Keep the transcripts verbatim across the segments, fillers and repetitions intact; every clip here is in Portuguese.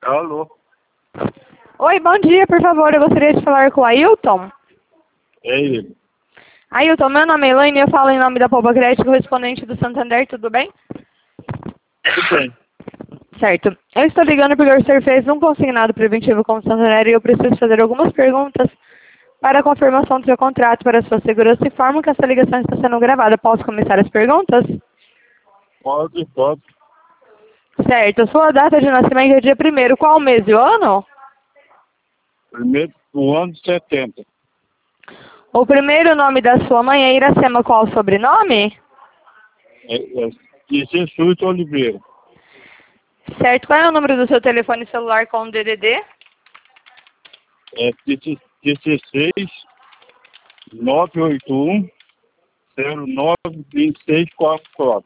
Alô? Oi, bom dia, por favor, eu gostaria de falar com o Ailton. É ele. Ailton, meu nome é Elaine e eu falo em nome da Poupa Crédito, correspondente do Santander, tudo bem? Tudo bem. Certo. Eu estou ligando porque o senhor fez um consignado preventivo com o Santander e eu preciso fazer algumas perguntas para a confirmação do seu contrato para a sua segurança e forma que essa ligação está sendo gravada. Posso começar as perguntas? Pode, pode. Certo. Sua data de nascimento é dia primeiro. Qual mês e o ano? Primeiro do ano de setenta. O primeiro nome da sua mãe é Iracema. Qual o sobrenome? É, é de Jesus Oliveira. Certo. Qual é o número do seu telefone celular com o D D D? É dezesseis, nove oito um, zero nove, dois seis quatro quatro.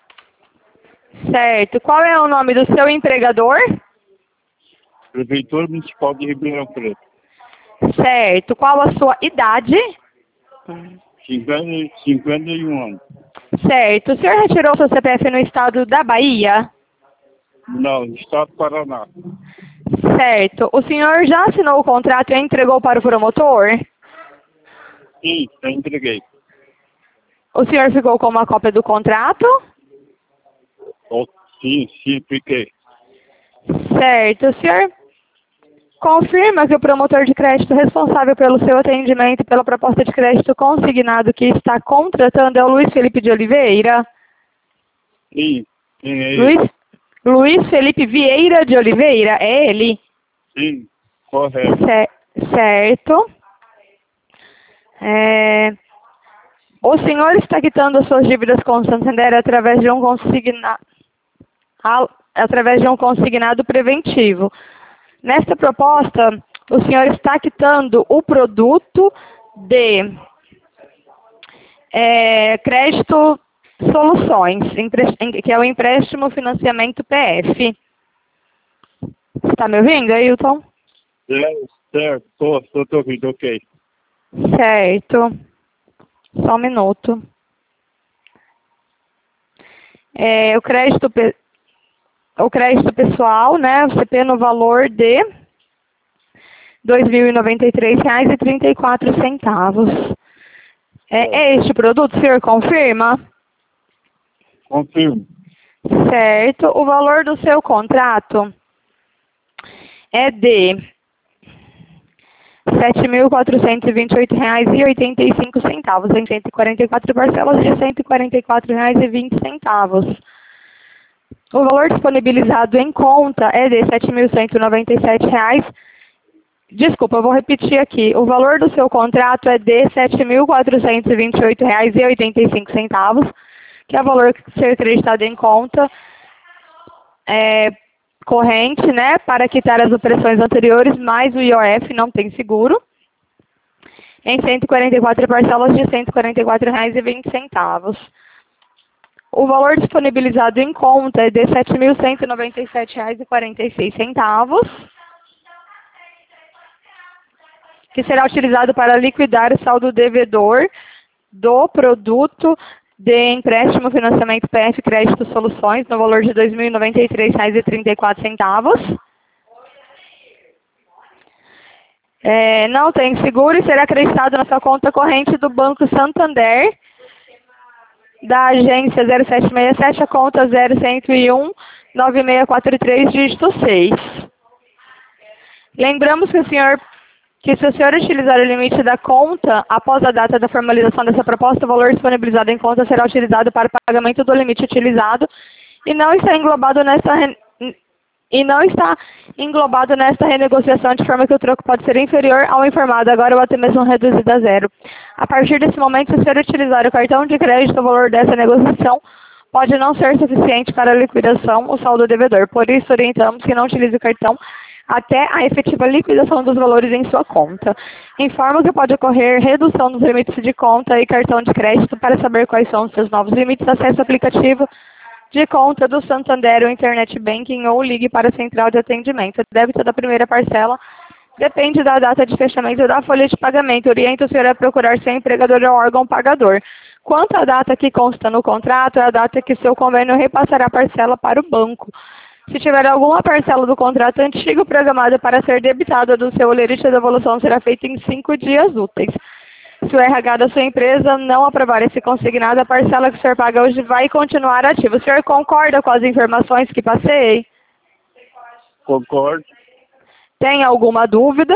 Certo. Qual é o nome do seu empregador? Prefeitura Municipal de Ribeirão Preto. Certo. Qual a sua idade? cinquenta, cinquenta e um anos. Certo. O senhor retirou seu C P F no estado da Bahia? Não, Estado do Paraná. Certo. O senhor já assinou o contrato e entregou para o promotor? Sim, eu entreguei. O senhor ficou com uma cópia do contrato? Oh, sim, sim, fiquei. Certo. O senhor confirma que o promotor de crédito responsável pelo seu atendimento e pela proposta de crédito consignado que está contratando é o Luiz Felipe de Oliveira? Sim, sim, é ele. Luiz, Luiz Felipe Vieira de Oliveira, é ele? Sim, correto. Cer- certo. É, o senhor está quitando as suas dívidas com o Santander através de um consigna, al- através de um consignado preventivo. Nesta proposta, o senhor está quitando o produto de é, crédito soluções, empre- em- que é o empréstimo financiamento P F. Você está me ouvindo, Ailton? É, certo, tô, tô te ouvindo, ok. Certo. Só um minuto. É, o crédito, pe- o crédito pessoal, né? O C P no valor de dois mil e noventa e três reais e trinta e quatro centavos. É, é este produto, o senhor confirma? Confirmo. Certo. O valor do seu contrato é de sete mil quatrocentos e vinte e oito reais e oitenta e cinco centavos, em cento e quarenta e quatro parcelas de cento e quarenta e quatro reais e vinte centavos. O valor disponibilizado em conta é de sete mil cento e noventa e sete reais. Desculpa, eu vou repetir aqui. O valor do seu contrato é de sete mil quatrocentos e vinte e oito reais e oitenta e cinco centavos, que é o valor que ser acreditado em conta é, corrente, né, para quitar as operações anteriores, mais o I O F, não tem seguro, em cento e quarenta e quatro parcelas de cento e quarenta e quatro reais e vinte centavos. O valor disponibilizado em conta é de sete mil cento e noventa e sete reais e quarenta e seis centavos, que será utilizado para liquidar o saldo devedor do produto de empréstimo financiamento P F Crédito Soluções no valor de dois mil e noventa e três reais e trinta e quatro centavos. É, não tem seguro e será acreditado na sua conta corrente do Banco Santander, da agência zero sete seis sete, a conta zero um um um nove seis quatro três, dígito seis. Lembramos que o senhor que se o senhor utilizar o limite da conta após a data da formalização dessa proposta, o valor disponibilizado em conta será utilizado para o pagamento do limite utilizado e não está englobado nesta re... e não está englobado nesta renegociação, de forma que o troco pode ser inferior ao informado agora ou até mesmo reduzido a zero. A partir desse momento, se o senhor utilizar o cartão de crédito, o valor dessa negociação pode não ser suficiente para a liquidação o saldo devedor. Por isso, orientamos que não utilize o cartão até a efetiva liquidação dos valores em sua conta. Informo que pode ocorrer redução dos limites de conta e cartão de crédito. Para saber quais são os seus novos limites, acesse o aplicativo de conta do Santander ou Internet Banking ou ligue para a central de atendimento. O débito da primeira parcela depende da data de fechamento da folha de pagamento. Oriento o senhor a procurar seu empregador ou órgão pagador. Quanto à data que consta no contrato, é a data que seu convênio repassará a parcela para o banco. Se tiver alguma parcela do contrato antigo programada para ser debitada do seu olerite, a devolução será feita em cinco dias úteis. Se o R H da sua empresa não aprovar esse consignado, a parcela que o senhor paga hoje vai continuar ativa. O senhor concorda com as informações que passei? Concordo. Tem alguma dúvida?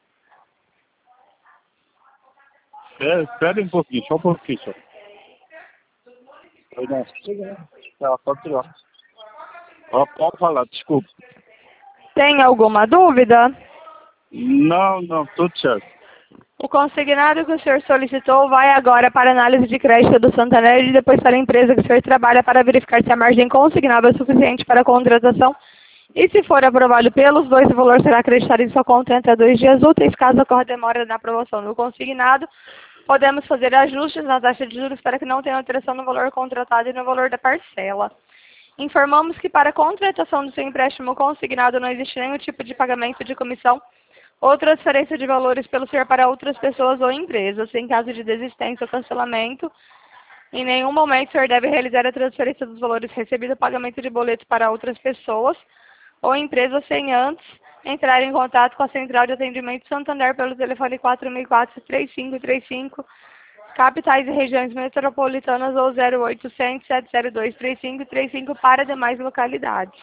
É, espera um pouquinho, só um pouquinho, só. Oi, não. Tá, pode tirar. Ó, pode falar, desculpa. Tem alguma dúvida? Não, não, tudo certo. O consignado que o senhor solicitou vai agora para análise de crédito do Santander e depois para a empresa que o senhor trabalha para verificar se a margem consignável é suficiente para a contratação. E se for aprovado pelos dois, o valor será acreditado em sua conta entre dois dias úteis. Caso ocorra demora na aprovação do consignado, podemos fazer ajustes na taxa de juros para que não tenha alteração no valor contratado e no valor da parcela. Informamos que para a contratação do seu empréstimo consignado não existe nenhum tipo de pagamento de comissão ou transferência de valores pelo senhor para outras pessoas ou empresas. Em caso de desistência ou cancelamento, em nenhum momento o senhor deve realizar a transferência dos valores recebidos ou pagamento de boletos para outras pessoas ou empresas sem antes entrar em contato com a Central de Atendimento Santander pelo telefone quatro mil e quatro, três cinco três cinco, capitais e regiões metropolitanas ou zero oitocentos, sete zero dois, três cinco três cinco para demais localidades.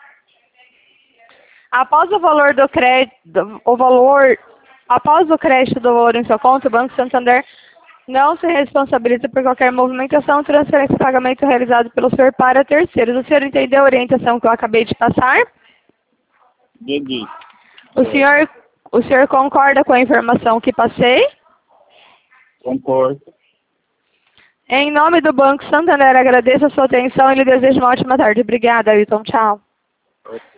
Após o valor do crédito, o valor, após o crédito do valor em sua conta, o Banco Santander não se responsabiliza por qualquer movimentação, transferência e pagamento realizado pelo senhor para terceiros. O senhor entendeu a orientação que eu acabei de passar? Entendi. O senhor, o senhor concorda com a informação que passei? Concordo. Em nome do Banco Santander, agradeço a sua atenção e lhe desejo uma ótima tarde. Obrigada, Ailton. Tchau.